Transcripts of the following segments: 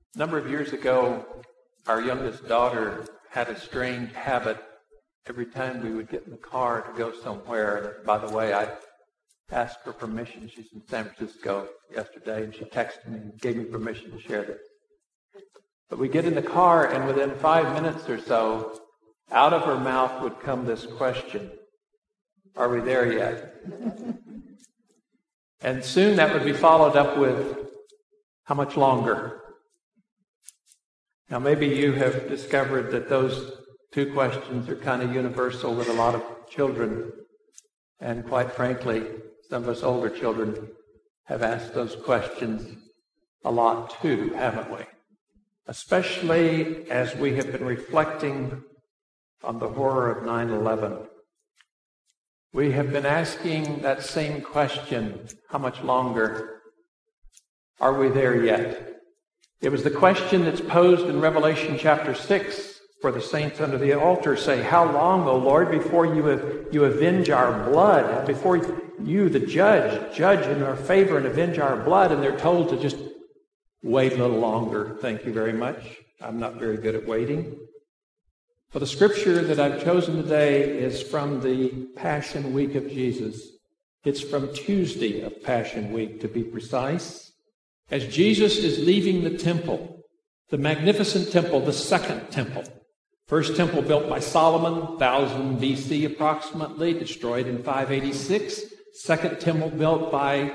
A number of years ago, our youngest daughter had a strange habit. Every time we would get in the car to go somewhere, by the way, I asked her permission. She's in San Francisco yesterday, and she texted me and gave me permission to share this. But we get in the car, and within 5 minutes or so, out of her mouth would come this question: are we there yet? And soon that would be followed up with, how much longer? Now, maybe you have discovered that those two questions are kind of universal with a lot of children. And quite frankly, some of us older children have asked those questions a lot too, haven't we? Especially as we have been reflecting on the horror of 9/11. We have been asking that same question, how much longer? Are we there yet? It was the question that's posed in Revelation chapter 6, where the saints under the altar say, how long, O Lord, before you avenge our blood, before you, the judge in our favor and avenge our blood? And they're told to just wait a little longer. Thank you very much. I'm not very good at waiting. But the scripture that I've chosen today is from the Passion Week of Jesus. It's from Tuesday of Passion Week, to be precise. As Jesus is leaving the temple, the magnificent temple, the second temple. First temple built by Solomon, 1000 BC approximately, destroyed in 586. Second temple built by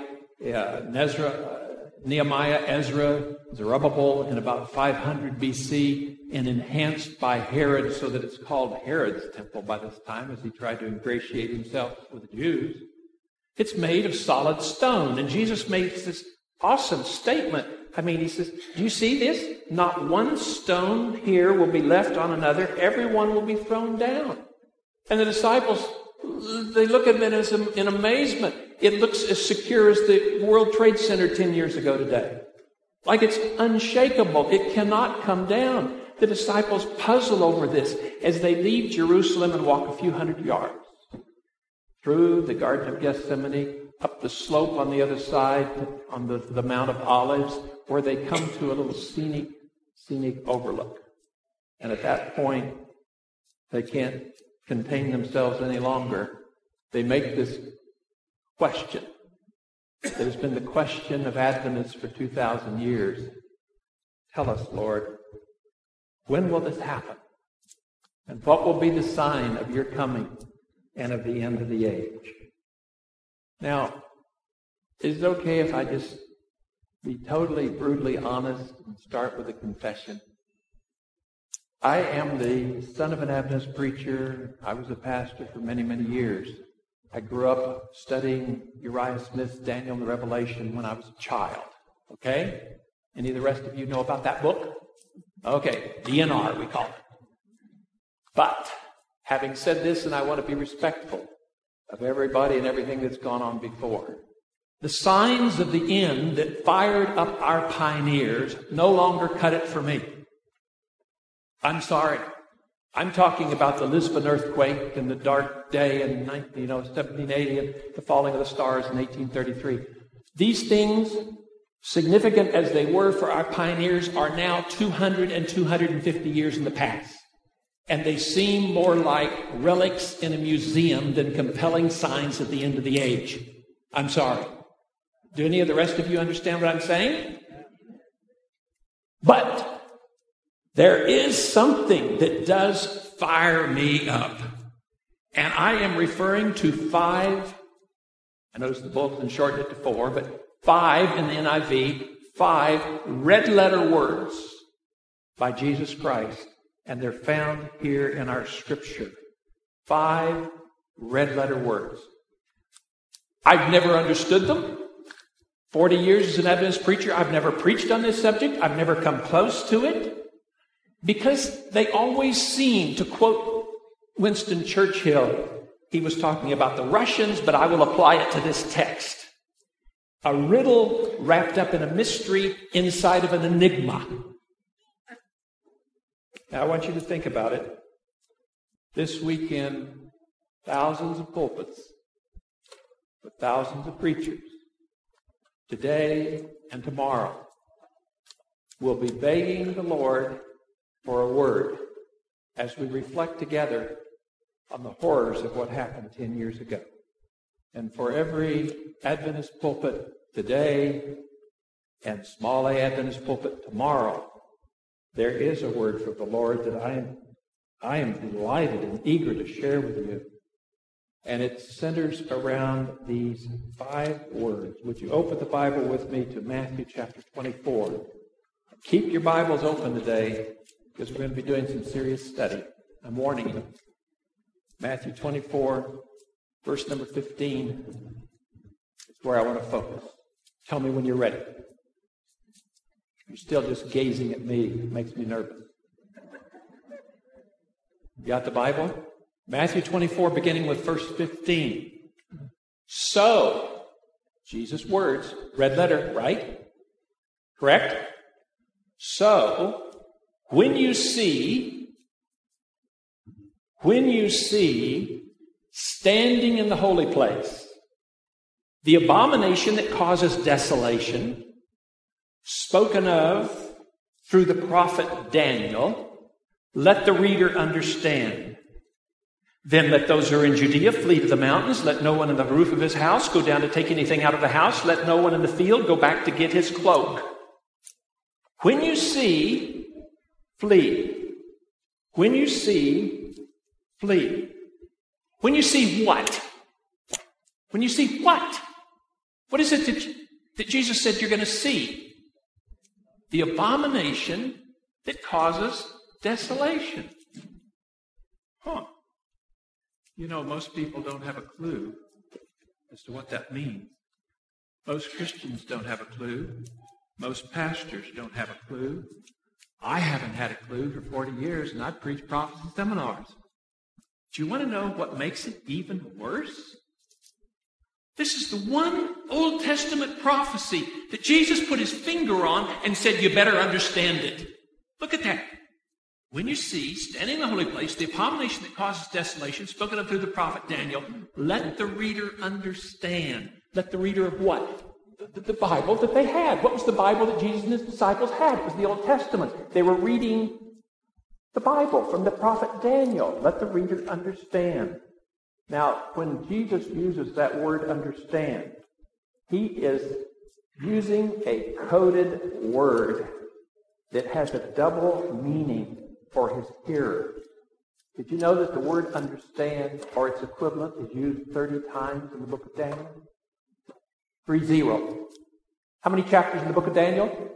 Nehemiah, Ezra, Zerubbabel in about 500 BC and enhanced by Herod so that it's called Herod's temple by this time as he tried to ingratiate himself with the Jews. It's made of solid stone, and Jesus makes this awesome statement. He says, do you see this? Not one stone here will be left on another. Everyone will be thrown down. And the disciples, they look at it in amazement. It looks as secure as the World Trade Center 10 years ago today. Like it's unshakable. It cannot come down. The disciples puzzle over this as they leave Jerusalem and walk a few hundred yards through the Garden of Gethsemane, up the slope on the other side, on the Mount of Olives, where they come to a little scenic overlook. And at that point, they can't contain themselves any longer. They make this question that has been the question of Adventists for 2,000 years. Tell us, Lord, when will this happen? And what will be the sign of your coming and of the end of the age? Now, is it okay if I just be totally, brutally honest and start with a confession? I am the son of an Adventist preacher. I was a pastor for many, many years. I grew up studying Uriah Smith's Daniel and the Revelation when I was a child. Okay? Any of the rest of you know about that book? Okay, DNR we call it. But, having said this, and I want to be respectful of everybody and everything that's gone on before, the signs of the end that fired up our pioneers no longer cut it for me. I'm sorry. I'm talking about the Lisbon earthquake and the dark day in 1780 and the falling of the stars in 1833. These things, significant as they were for our pioneers, are now 200 and 250 years in the past. And they seem more like relics in a museum than compelling signs at the end of the age. I'm sorry. Do any of the rest of you understand what I'm saying? But there is something that does fire me up. And I am referring to 5, I noticed the bulletin shortened it to 4, but 5 in the NIV, 5 red letter words by Jesus Christ. And they're found here in our scripture. 5 red letter words. I've never understood them. 40 years as an Adventist preacher, I've never preached on this subject. I've never come close to it. Because they always seem, to quote Winston Churchill, he was talking about the Russians, but I will apply it to this text. A riddle wrapped up in a mystery inside of an enigma. Now, I want you to think about it. This weekend, thousands of pulpits with thousands of preachers, today and tomorrow, we'll be begging the Lord for a word as we reflect together on the horrors of what happened 10 years ago. And for every Adventist pulpit today and small A Adventist pulpit tomorrow, there is a word from the Lord that I am delighted and eager to share with you. And it centers around these 5 words. Would you open the Bible with me to Matthew chapter 24? Keep your Bibles open today because we're going to be doing some serious study. I'm warning you. Matthew 24, verse number 15 is where I want to focus. Tell me when you're ready. You're still just gazing at me. It makes me nervous. You got the Bible? Matthew 24, beginning with verse 15. So, Jesus' words, red letter, right? Correct? So, when you see standing in the holy place the abomination that causes desolation, spoken of through the prophet Daniel, let the reader understand. Then let those who are in Judea flee to the mountains. Let no one in the roof of his house go down to take anything out of the house. Let no one in the field go back to get his cloak. When you see, flee. When you see, flee. When you see what? When you see what? What is it that Jesus said you're going to see? The abomination that causes desolation. You know, most people don't have a clue as to what that means. Most Christians don't have a clue. Most pastors don't have a clue. I haven't had a clue for 40 years, and I've preached prophecy seminars. Do you want to know what makes it even worse? This is the one Old Testament prophecy that Jesus put his finger on and said, you better understand it. Look at that. When you see, standing in the holy place, the abomination that causes desolation, spoken of through the prophet Daniel, let the reader understand. Let the reader of what? The Bible that they had. What was the Bible that Jesus and his disciples had? It was the Old Testament. They were reading the Bible from the prophet Daniel. Let the reader understand. Now, when Jesus uses that word understand, he is using a coded word that has a double meaning for his hearers. Did you know that the word understand or its equivalent is used 30 times in the book of Daniel? 30. How many chapters in the book of Daniel?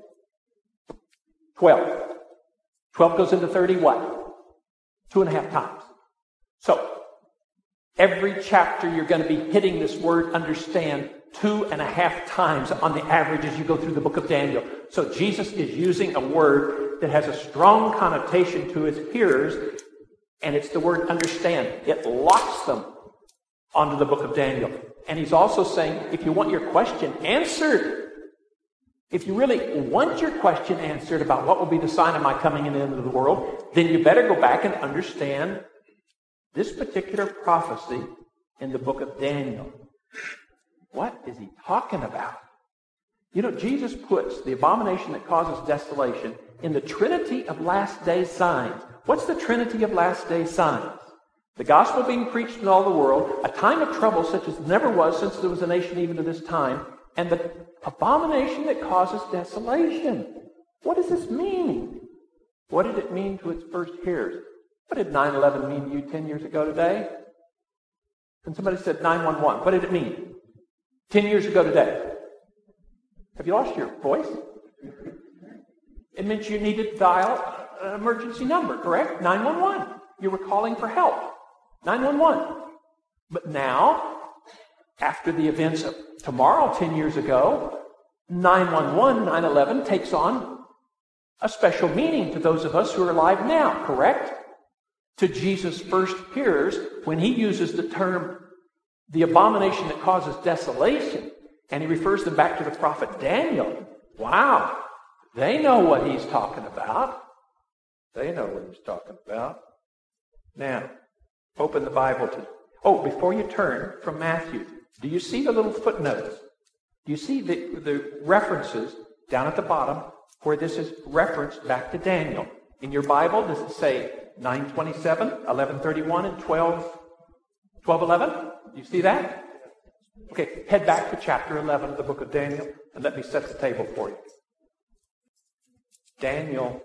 12. 12 goes into 30 what? 2.5 times. So, every chapter you're going to be hitting this word understand 2.5 times on the average as you go through the book of Daniel. So Jesus is using a word that has a strong connotation to his hearers, and it's the word understand. It locks them onto the book of Daniel. And he's also saying, if you want your question answered, if you really want your question answered about what will be the sign of my coming in the end of the world, then you better go back and understand this particular prophecy in the book of Daniel. What is he talking about? You know, Jesus puts the abomination that causes desolation in the trinity of last day signs. What's the trinity of last day signs? The gospel being preached in all the world, a time of trouble such as never was since there was a nation even to this time, and the abomination that causes desolation. What does this mean? What did it mean to its first hearers? What did 9/11 mean to you 10 years ago today? And somebody said 911. What did it mean 10 years ago today? Have you lost your voice? It meant you needed to dial an emergency number, correct? 911. You were calling for help. 911. But now, after the events of tomorrow, 10 years ago, 911, 9/11 takes on a special meaning to those of us who are alive now, correct? To Jesus' first hearers, when he uses the term, the abomination that causes desolation, and he refers them back to the prophet Daniel. Wow. They know what he's talking about. They know what he's talking about. Now, open the Bible to... before you turn from Matthew, do you see the little footnotes? Do you see the references down at the bottom where this is referenced back to Daniel. In your Bible, does it say 9:27, 11:31, and 12:11? Do you see that? Okay, head back to chapter 11 of the book of Daniel, and let me set the table for you. Daniel,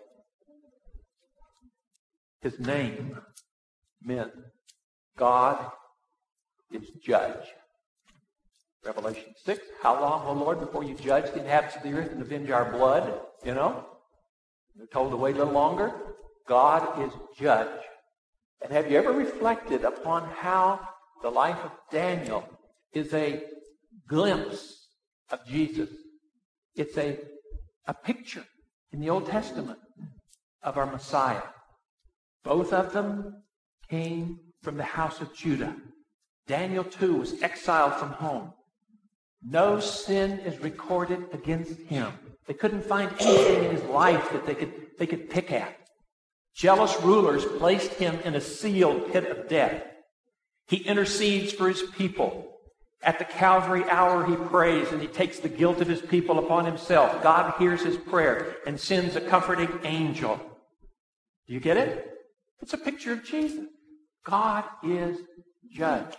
his name meant God is judge. Revelation 6, how long, O Lord, before you judge the inhabitants of the earth and avenge our blood? You know? They're told to wait a little longer. God is judge. And have you ever reflected upon how the life of Daniel is a glimpse of Jesus? It's a picture in the Old Testament of our Messiah. Both of them came from the house of Judah. Daniel, too, was exiled from home. No sin is recorded against him. They couldn't find anything in his life that they could pick at. Jealous rulers placed him in a sealed pit of death. He intercedes for his people. At the Calvary hour, he prays and he takes the guilt of his people upon himself. God hears his prayer and sends a comforting angel. Do you get it? It's a picture of Jesus. God is judge.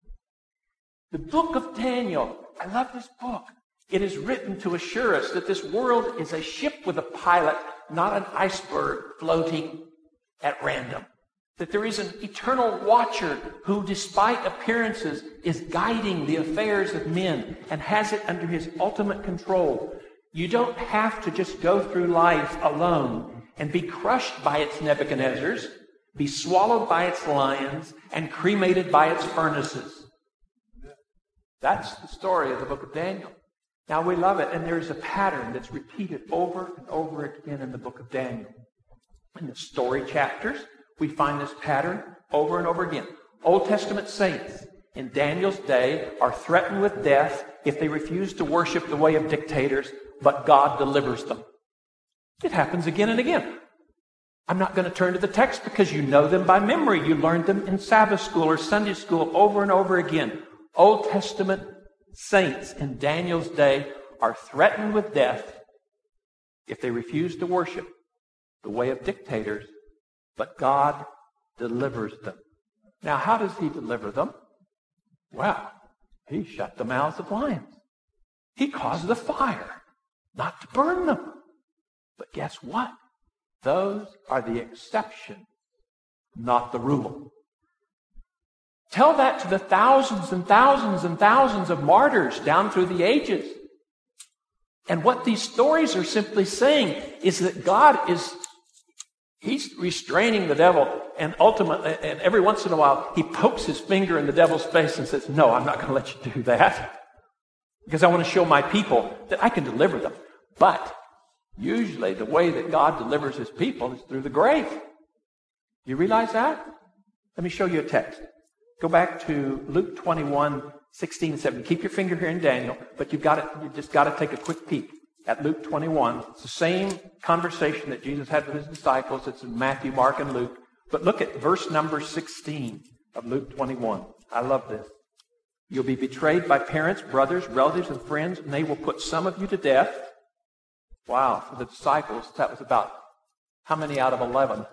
The book of Daniel, I love this book. It is written to assure us that this world is a ship with a pilot, not an iceberg floating at random. That there is an eternal watcher who, despite appearances, is guiding the affairs of men and has it under his ultimate control. You don't have to just go through life alone and be crushed by its Nebuchadnezzars, be swallowed by its lions, and cremated by its furnaces. That's the story of the book of Daniel. Now, we love it, and there's a pattern that's repeated over and over again in the book of Daniel. In the story chapters, we find this pattern over and over again. Old Testament saints in Daniel's day are threatened with death if they refuse to worship the way of dictators, but God delivers them. It happens again and again. I'm not going to turn to the text because you know them by memory. You learned them in Sabbath school or Sunday school over and over again. Old Testament saints in Daniel's day are threatened with death if they refuse to worship the way of dictators, but God delivers them. Now, how does he deliver them? Well, he shut the mouths of lions. He caused the fire not to burn them. But guess what? Those are the exception, not the rule. Tell that to the thousands and thousands and thousands of martyrs down through the ages. And what these stories are simply saying is that God He's restraining the devil, and ultimately, and every once in a while, he pokes his finger in the devil's face and says, no, I'm not going to let you do that. Because I want to show my people that I can deliver them. But usually the way that God delivers his people is through the grave. You realize that? Let me show you a text. Go back to Luke 21, 16 and 17. Keep your finger here in Daniel, but you just got to take a quick peek at Luke 21. It's the same conversation that Jesus had with his disciples. It's in Matthew, Mark, and Luke. But look at verse number 16 of Luke 21. I love this. You'll be betrayed by parents, brothers, relatives, and friends, and they will put some of you to death. Wow, for the disciples, that was about how many out of 11?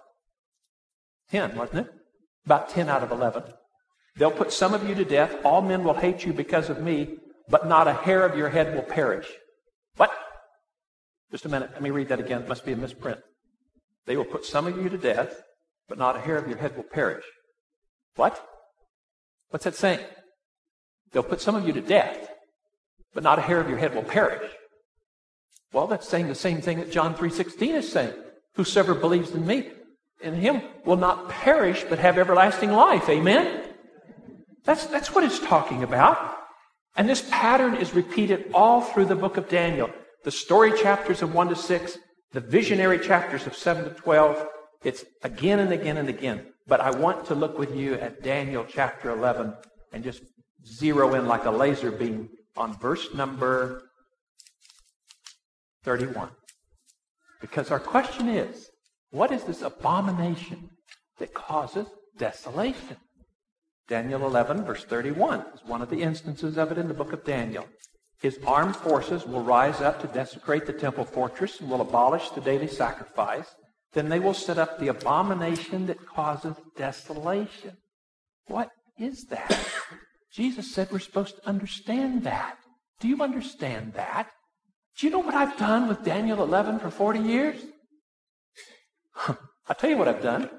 10, wasn't it? About 10 out of 11. They'll put some of you to death. All men will hate you because of me, but not a hair of your head will perish. What? Just a minute. Let me read that again. It must be a misprint. They will put some of you to death, but not a hair of your head will perish. What? What's that saying? They'll put some of you to death, but not a hair of your head will perish. Well, that's saying the same thing that John 3:16 is saying. Whosoever believes in me, in him, will not perish, but have everlasting life. Amen? That's what it's talking about. And this pattern is repeated all through the book of Daniel. The story chapters of 1 to 6, the visionary chapters of 7 to 12. It's again and again and again. But I want to look with you at Daniel chapter 11 and just zero in like a laser beam on verse number 31. Because our question is, what is this abomination that causes desolation? Daniel 11, verse 31 is one of the instances of it in the book of Daniel. His armed forces will rise up to desecrate the temple fortress and will abolish the daily sacrifice. Then they will set up the abomination that causes desolation. What is that? Jesus said we're supposed to understand that. Do you understand that? Do you know what I've done with Daniel 11 for 40 years? I'll tell you what I've done.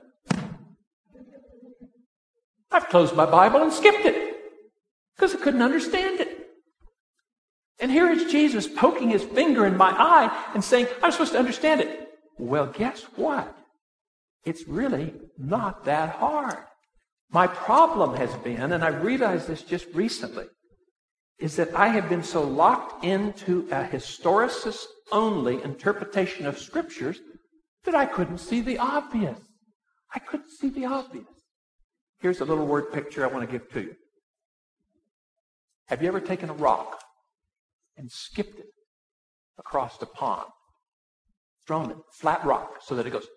I've closed my Bible and skipped it because I couldn't understand it. And here is Jesus poking his finger in my eye and saying, I'm supposed to understand it. Well, guess what? It's really not that hard. My problem has been, and I realized this just recently, is that I have been so locked into a historicist-only interpretation of Scriptures that I couldn't see the obvious. I couldn't see the obvious. Here's a little word picture I want to give to you. Have you ever taken a rock and skipped it across the pond? Thrown it, flat rock, so that it goes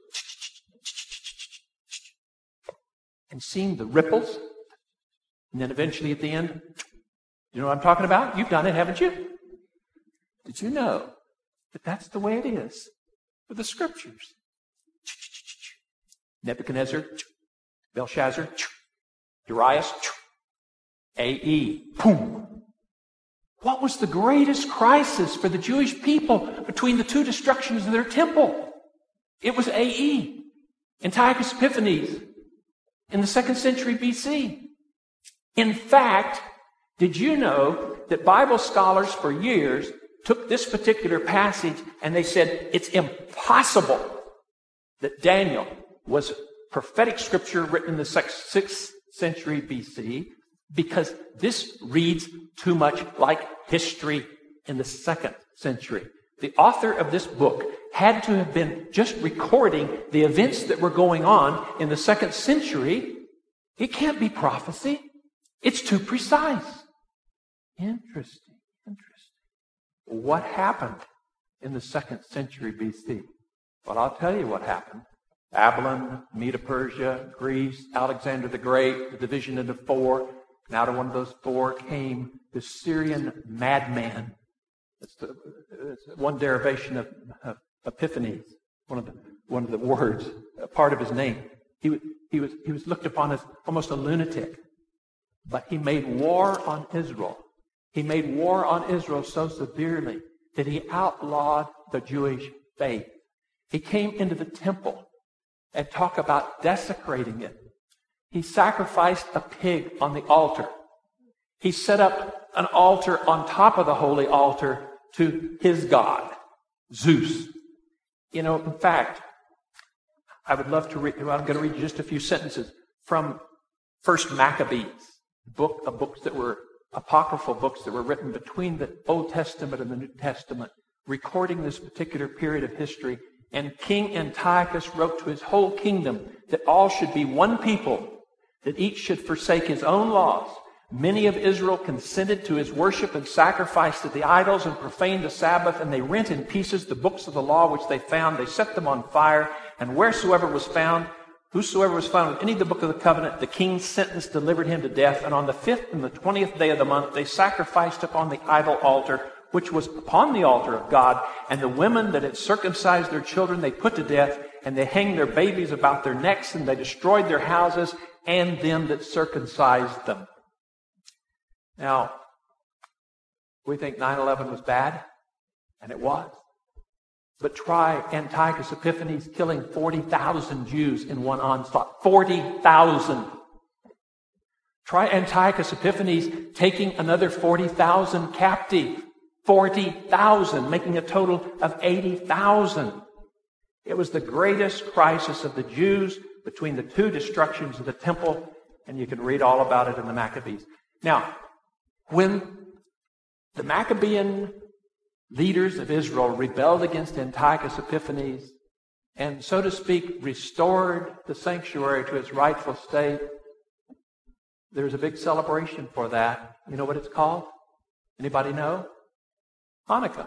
and seen the ripples, and then eventually at the end, you know what I'm talking about? You've done it, haven't you? Did you know that that's the way it is with the Scriptures? Nebuchadnezzar, Belshazzar, Darius, A.E., boom. What was the greatest crisis for the Jewish people between the two destructions of their temple? It was A.E., Antiochus Epiphanes, in the 2nd century B.C. In fact, did you know that Bible scholars for years took this particular passage and they said it's impossible that Daniel was prophetic scripture written in the 6th century B.C. because this reads too much like history in the 2nd century. The author of this book had to have been just recording the events that were going on in the 2nd century. It can't be prophecy. It's too precise. Interesting. What happened in the 2nd century B.C.? Well, I'll tell you what happened. Babylon, Medo-Persia, Greece, Alexander the Great, the division into 4. And out of one of those 4 came the Syrian madman. It's one derivation of Epiphanes, one of the words, a part of his name. He was looked upon as almost a lunatic, but he made war on Israel. He made war on Israel so severely that he outlawed the Jewish faith. He came into the temple and talked about desecrating it. He sacrificed a pig on the altar. He set up an altar on top of the holy altar to his god, Zeus. You know, in fact, I would love to read, I'm going to read just a few sentences from First Maccabees, books that were apocryphal books that were written between the Old Testament and the New Testament, recording this particular period of history. And King Antiochus wrote to his whole kingdom that all should be one people, that each should forsake his own laws. Many of Israel consented to his worship and sacrifice to the idols and profaned the Sabbath, and they rent in pieces the books of the law which they found. They set them on fire, and whosoever was found with any of the book of the covenant, the king's sentence delivered him to death. And on the 5th and the 20th day of the month, they sacrificed upon the idol altar, which was upon the altar of God. And the women that had circumcised their children, they put to death, and they hanged their babies about their necks, and they destroyed their houses and them that circumcised them. Now, we think 9/11 was bad, and it was. But try Antiochus Epiphanes killing 40,000 Jews in one onslaught. 40,000. Try Antiochus Epiphanes taking another 40,000 captive. 40,000, making a total of 80,000. It was the greatest crisis of the Jews between the two destructions of the temple, and you can read all about it in the Maccabees. Now, when the Maccabean leaders of Israel rebelled against Antiochus Epiphanes and, so to speak, restored the sanctuary to its rightful state, there's a big celebration for that. You know what it's called? Anybody know? Hanukkah.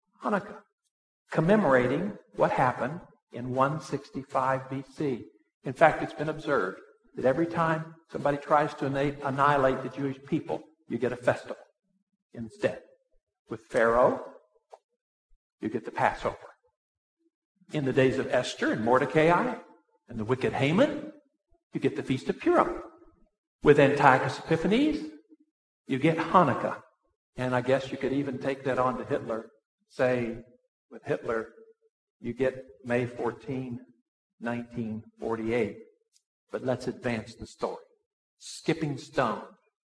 Commemorating what happened in 165 BC. In fact, it's been observed that every time somebody tries to annihilate the Jewish people, you get a festival instead. With Pharaoh, you get the Passover. In the days of Esther and Mordecai and the wicked Haman, you get the Feast of Purim. With Antiochus Epiphanes, you get Hanukkah. And I guess you could even take that on to Hitler. Say, with Hitler, you get May 14, 1948. But let's advance the story. Skipping stone.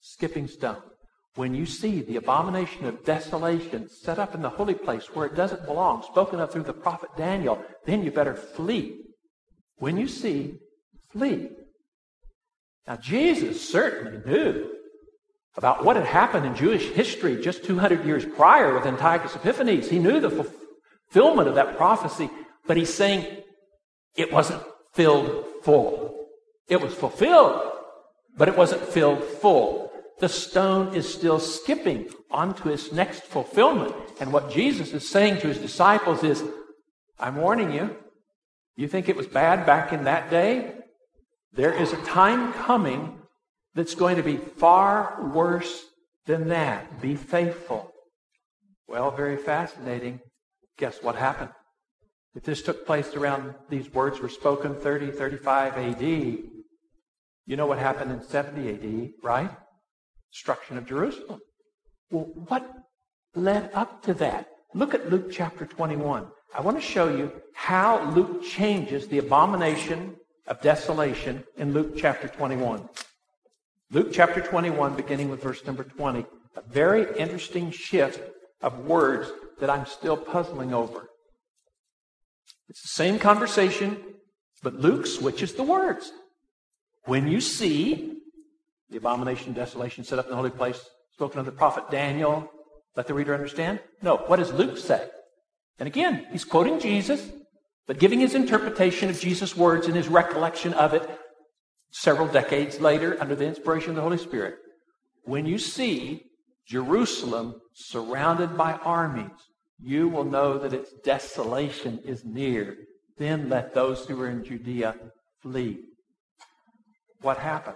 When you see the abomination of desolation set up in the holy place where it doesn't belong, spoken of through the prophet Daniel, then you better flee. When you see, flee. Now, Jesus certainly knew about what had happened in Jewish history just 200 years prior with Antiochus Epiphanes. He knew the fulfillment of that prophecy, but he's saying it wasn't filled full. It was fulfilled, but it wasn't filled full. The stone is still skipping onto its next fulfillment. And what Jesus is saying to his disciples is, I'm warning you. You think it was bad back in that day? There is a time coming that's going to be far worse than that. Be faithful. Well, very fascinating. Guess what happened? If this took place around these words were spoken 30, 35 AD, you know what happened in 70 AD, right? Destruction of Jerusalem. Well, what led up to that? Look at Luke chapter 21. I want to show you how Luke changes the abomination of desolation in Luke chapter 21. Luke chapter 21, beginning with verse number 20. A very interesting shift of words that I'm still puzzling over. It's the same conversation, but Luke switches the words. When you see the abomination of desolation set up in the holy place, spoken of the prophet Daniel, let the reader understand. No, what does Luke say? And again, he's quoting Jesus, but giving his interpretation of Jesus' words and his recollection of it several decades later under the inspiration of the Holy Spirit. When you see Jerusalem surrounded by armies, you will know that its desolation is near. Then let those who are in Judea flee. What happened?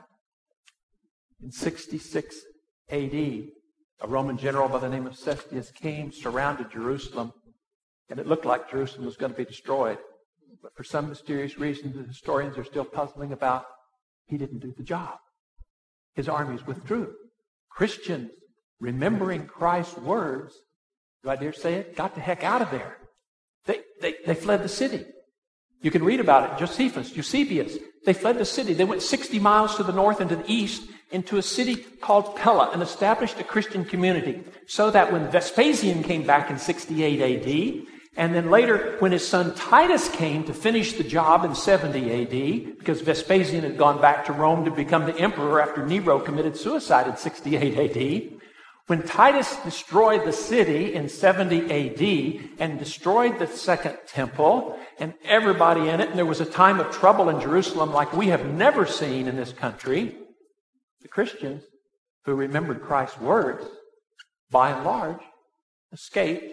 In 66 AD, a Roman general by the name of Cestius came, surrounded Jerusalem, and it looked like Jerusalem was going to be destroyed. But for some mysterious reason the historians are still puzzling about, he didn't do the job. His armies withdrew. Christians, remembering Christ's words, do I dare say it, got the heck out of there. They fled the city. You can read about it. Josephus, Eusebius, they fled the city. They went 60 miles to the north and to the east into a city called Pella and established a Christian community. So that when Vespasian came back in 68 AD, and then later when his son Titus came to finish the job in 70 AD, because Vespasian had gone back to Rome to become the emperor after Nero committed suicide in 68 AD, when Titus destroyed the city in 70 AD and destroyed the second temple and everybody in it, and there was a time of trouble in Jerusalem like we have never seen in this country, the Christians who remembered Christ's words, by and large, escaped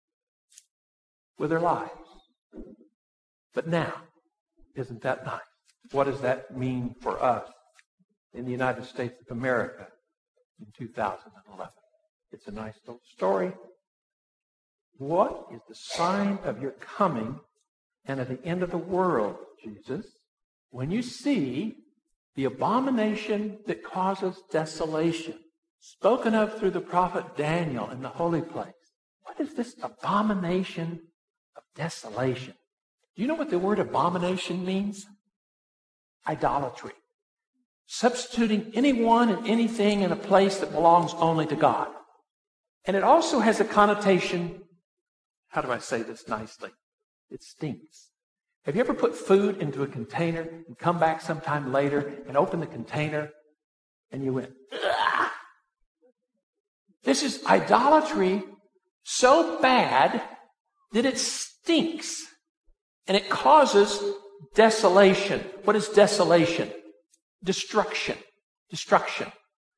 with their lives. But now, isn't that nice? What does that mean for us in the United States of America in 2011? It's a nice little story. What is the sign of your coming and of the end of the world, Jesus? When you see the abomination that causes desolation, spoken of through the prophet Daniel in the holy place. What is this abomination of desolation? Do you know what the word abomination means? Idolatry. Substituting anyone and anything in a place that belongs only to God. And it also has a connotation, how do I say this nicely? It stinks. Have you ever put food into a container and come back sometime later and open the container and you went, ugh? This is idolatry so bad that it stinks and it causes desolation. What is desolation? Destruction. Destruction.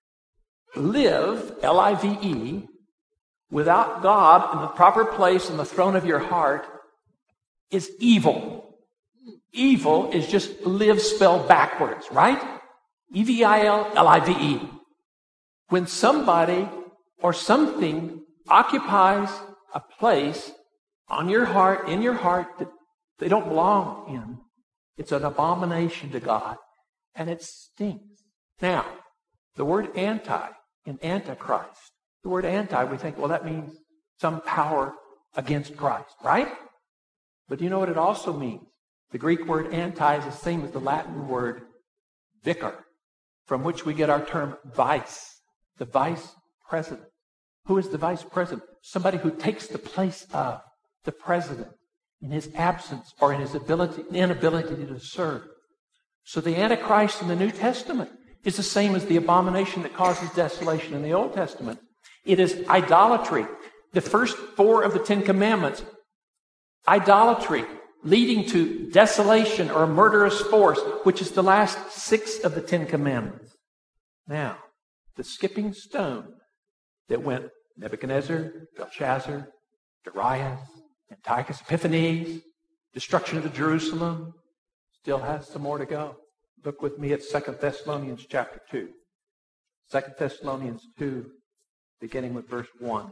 Live, L-I-V-E, without God in the proper place in the throne of your heart is evil. Evil is just live spelled backwards, right? E-V-I-L, L-I-V-E. When somebody or something occupies a place on your heart, in your heart, that they don't belong in. It's an abomination to God, and it stinks. Now, the word anti in Antichrist, the word anti, we think, well, that means some power against Christ, right? But do you know what it also means? The Greek word anti is the same as the Latin word vicar, from which we get our term vice, the vice president. Who is the vice president? Somebody who takes the place of the president in his absence or in his inability to serve. So the Antichrist in the New Testament is the same as the abomination that causes desolation in the Old Testament. It is idolatry. The first 4 of the 10 Commandments, idolatry, leading to desolation or a murderous force, which is the last 6 of the 10 Commandments. Now, the skipping stone that went Nebuchadnezzar, Belshazzar, Darius, Antiochus Epiphanes, destruction of the Jerusalem, still has some more to go. Look with me at 2 Thessalonians chapter 2. 2 Thessalonians 2, beginning with verse 1.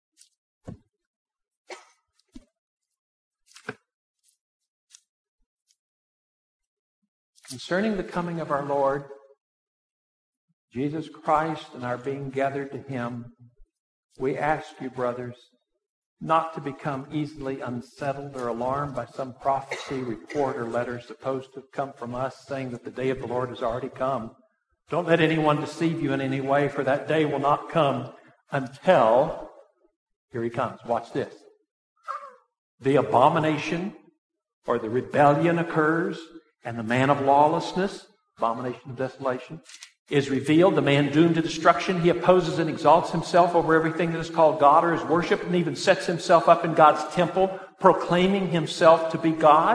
Concerning the coming of our Lord Jesus Christ and our being gathered to Him, we ask you, brothers, not to become easily unsettled or alarmed by some prophecy, report, or letter supposed to have come from us saying that the day of the Lord has already come. Don't let anyone deceive you in any way, for that day will not come until, here he comes, watch this, the abomination or the rebellion occurs, and the man of lawlessness, abomination of desolation, is revealed, the man doomed to destruction. He opposes and exalts himself over everything that is called God or is worshipped, and even sets himself up in God's temple, proclaiming himself to be God.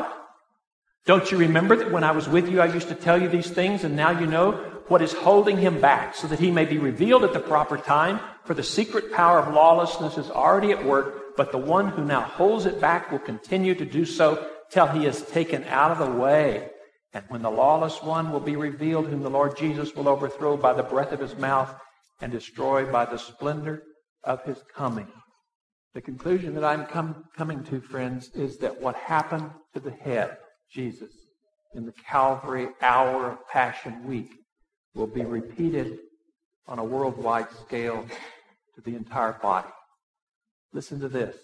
Don't you remember that when I was with you, I used to tell you these things, and now you know what is holding him back, so that he may be revealed at the proper time? For the secret power of lawlessness is already at work, but the one who now holds it back will continue to do so till he is taken out of the way. And when the lawless one will be revealed, whom the Lord Jesus will overthrow by the breath of his mouth and destroy by the splendor of his coming. The conclusion that I'm coming to, friends, is that what happened to the head, Jesus, in the Calvary hour of Passion Week will be repeated on a worldwide scale to the entire body. Listen to this.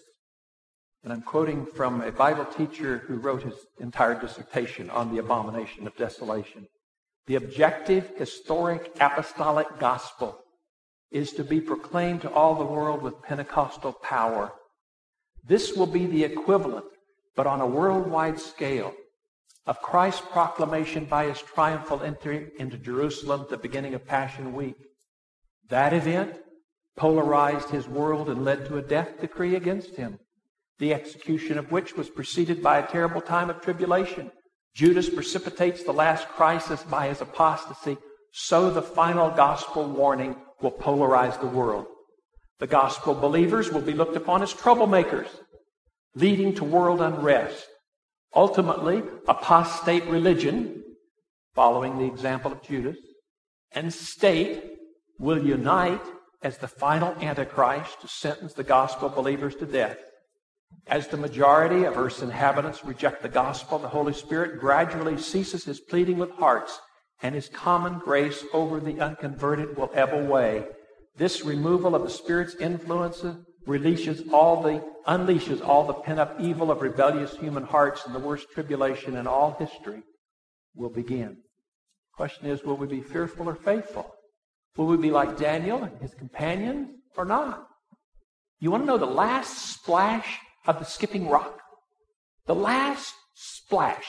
And I'm quoting from a Bible teacher who wrote his entire dissertation on the abomination of desolation. The objective, historic, apostolic gospel is to be proclaimed to all the world with Pentecostal power. This will be the equivalent, but on a worldwide scale, of Christ's proclamation by his triumphal entry into Jerusalem at the beginning of Passion Week. That event polarized his world and led to a death decree against him, the execution of which was preceded by a terrible time of tribulation. Judas precipitates the last crisis by his apostasy, so the final gospel warning will polarize the world. The gospel believers will be looked upon as troublemakers, leading to world unrest. Ultimately, apostate religion, following the example of Judas, and state will unite as the final Antichrist to sentence the gospel believers to death. As the majority of Earth's inhabitants reject the gospel, the Holy Spirit gradually ceases his pleading with hearts, and his common grace over the unconverted will ebb away. This removal of the Spirit's influence unleashes all the pent-up evil of rebellious human hearts, and the worst tribulation in all history will begin. The question is, will we be fearful or faithful? Will we be like Daniel and his companions or not? You want to know the last splash of the skipping rock? The last splash.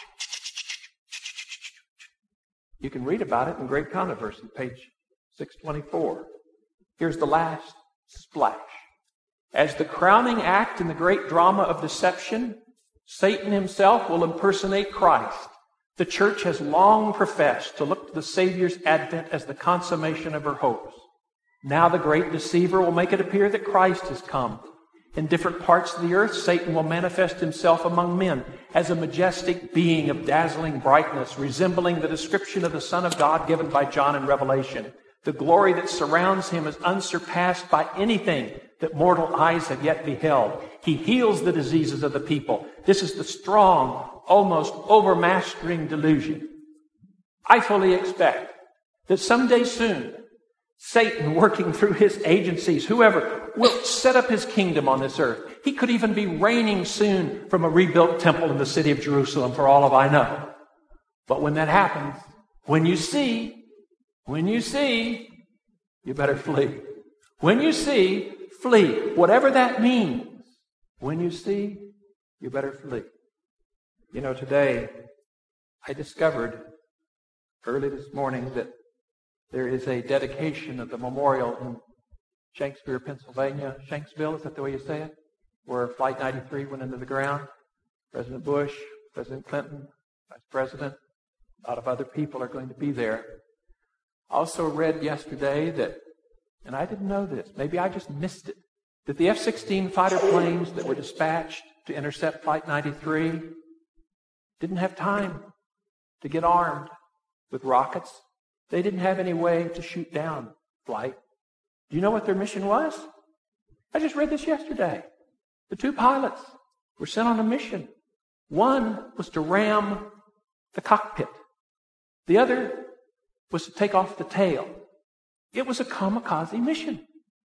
You can read about it in Great Controversy, page 624. Here's the last splash. As the crowning act in the great drama of deception, Satan himself will impersonate Christ. The church has long professed to look to the Savior's advent as the consummation of her hopes. Now the great deceiver will make it appear that Christ has come. In different parts of the earth, Satan will manifest himself among men as a majestic being of dazzling brightness, resembling the description of the Son of God given by John in Revelation. The glory that surrounds him is unsurpassed by anything that mortal eyes have yet beheld. He heals the diseases of the people. This is the strong, almost overmastering delusion. I fully expect that someday soon, Satan, working through his agencies, whoever, will set up his kingdom on this earth. He could even be reigning soon from a rebuilt temple in the city of Jerusalem, for all of I know. But when that happens, when you see, you better flee. When you see, flee. Whatever that means, when you see, you better flee. You know, today, I discovered early this morning that there is a dedication of the memorial in Shanksville, Pennsylvania. Shanksville, is that the way you say it? Where Flight 93 went into the ground. President Bush, President Clinton, Vice President, a lot of other people are going to be there. I also read yesterday that, and I didn't know this, maybe I just missed it, that the F-16 fighter planes that were dispatched to intercept Flight 93 didn't have time to get armed with rockets. They didn't have any way to shoot down Flight. Do you know what their mission was? I just read this yesterday. The two pilots were sent on a mission. One was to ram the cockpit. The other was to take off the tail. It was a kamikaze mission.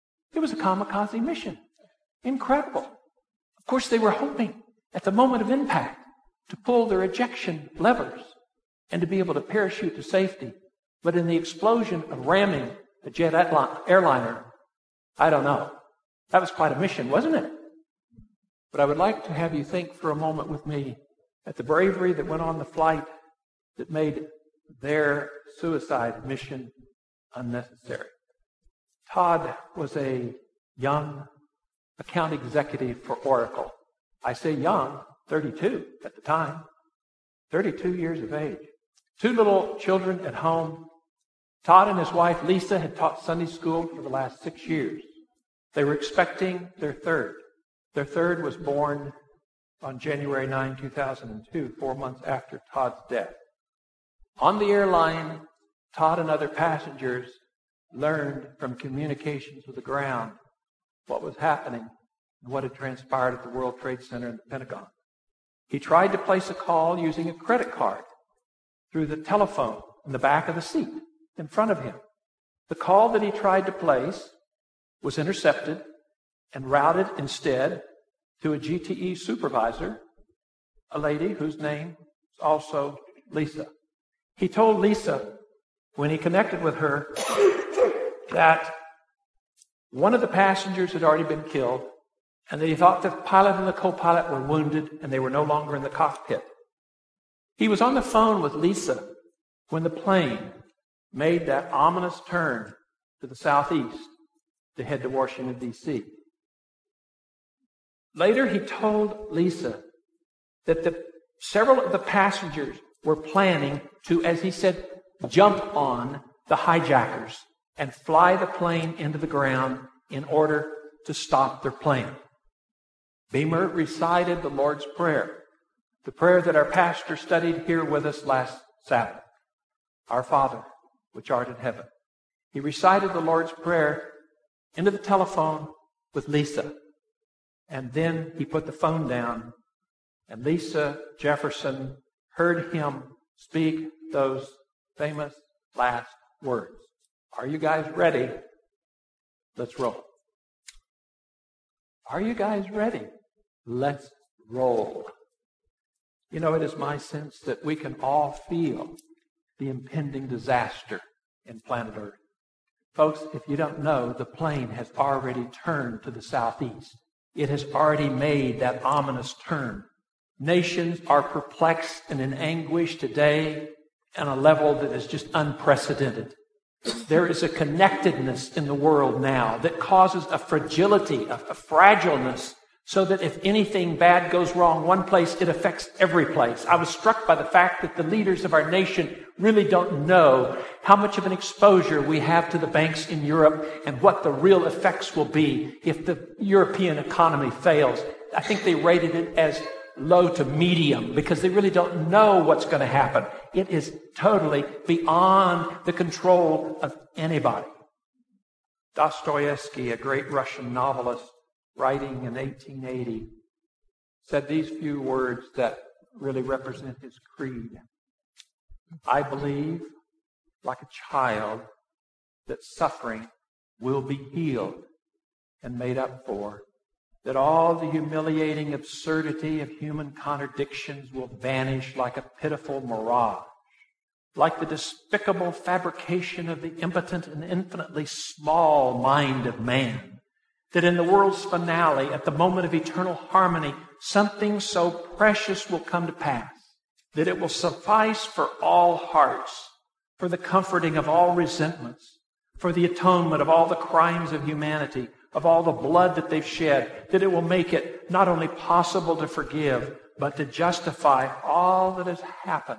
Incredible. Of course, they were hoping at the moment of impact to pull their ejection levers and to be able to parachute to safety. But in the explosion of ramming a jet airliner, I don't know. That was quite a mission, wasn't it? But I would like to have you think for a moment with me at the bravery that went on the flight that made their suicide mission unnecessary. Todd was a young account executive for Oracle. I say young, 32 at the time. 32 years of age. 2 little children at home. Todd and his wife Lisa had taught Sunday school for the last 6 years. They were expecting their third. Their third was born on January 9, 2002, 4 months after Todd's death. On the airline, Todd and other passengers learned from communications with the ground what was happening and what had transpired at the World Trade Center and the Pentagon. He tried to place a call using a credit card through the telephone in the back of the seat in front of him. The call that he tried to place was intercepted and routed instead to a GTE supervisor, a lady whose name is also Lisa. He told Lisa, when he connected with her, that one of the passengers had already been killed and that he thought the pilot and the co-pilot were wounded and they were no longer in the cockpit. He was on the phone with Lisa when the plane made that ominous turn to the southeast to head to Washington, D.C. Later, he told Lisa that several of the passengers were planning to, as he said, jump on the hijackers and fly the plane into the ground in order to stop their plane. Beamer recited the Lord's Prayer, the prayer that our pastor studied here with us last Sabbath. Our Father, which art in heaven. He recited the Lord's Prayer into the telephone with Lisa. And then he put the phone down, and Lisa Jefferson heard him speak those famous last words. Are you guys ready? Let's roll. Are you guys ready? Let's roll. You know, it is my sense that we can all feel the impending disaster in planet Earth. Folks, if you don't know, the plane has already turned to the southeast. It has already made that ominous turn. Nations are perplexed and in anguish today on a level that is just unprecedented. There is a connectedness in the world now that causes a fragility, a fragileness, so that if anything bad goes wrong one place, it affects every place. I was struck by the fact that the leaders of our nation really don't know how much of an exposure we have to the banks in Europe and what the real effects will be if the European economy fails. I think they rated it as low to medium because they really don't know what's going to happen. It is totally beyond the control of anybody. Dostoevsky, a great Russian novelist, writing in 1880, said these few words that really represent his creed. I believe, like a child, that suffering will be healed and made up for, that all the humiliating absurdity of human contradictions will vanish like a pitiful mirage, like the despicable fabrication of the impotent and infinitely small mind of man, that in the world's finale, at the moment of eternal harmony, something so precious will come to pass, that it will suffice for all hearts, for the comforting of all resentments, for the atonement of all the crimes of humanity, of all the blood that they've shed, that it will make it not only possible to forgive, but to justify all that has happened.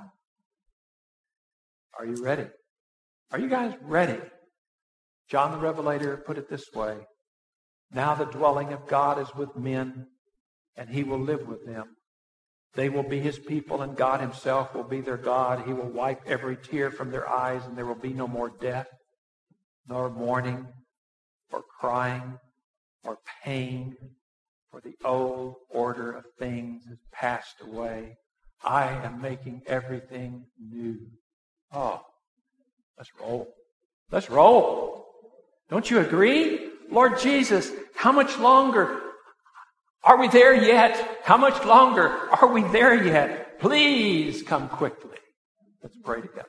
Are you ready? Are you guys ready? John the Revelator put it this way: now the dwelling of God is with men, and he will live with them. They will be his people, and God himself will be their God. He will wipe every tear from their eyes, and there will be no more death, nor mourning, or crying, or pain, for the old order of things has passed away. I am making everything new. Oh, let's roll. Let's roll. Don't you agree? Lord Jesus, how much longer? Are we there yet? How much longer? Are we there yet? Please come quickly. Let's pray together.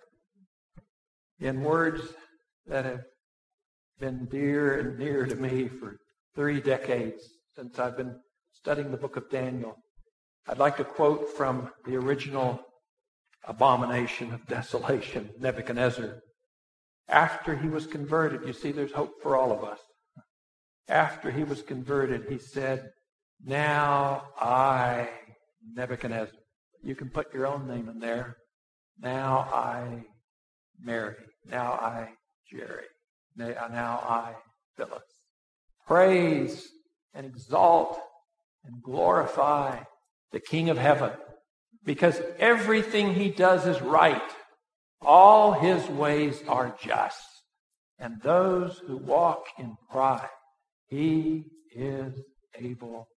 In words that have been dear and near to me for 3 decades since I've been studying the book of Daniel, I'd like to quote from the original abomination of desolation, Nebuchadnezzar. After he was converted, you see, there's hope for all of us. After he was converted, he said, now I, Nebuchadnezzar. You can put your own name in there. Now I, Mary. Now I, Jerry. Now I, Phyllis. Praise and exalt and glorify the King of heaven, because everything he does is right. All his ways are just. And those who walk in pride, he is able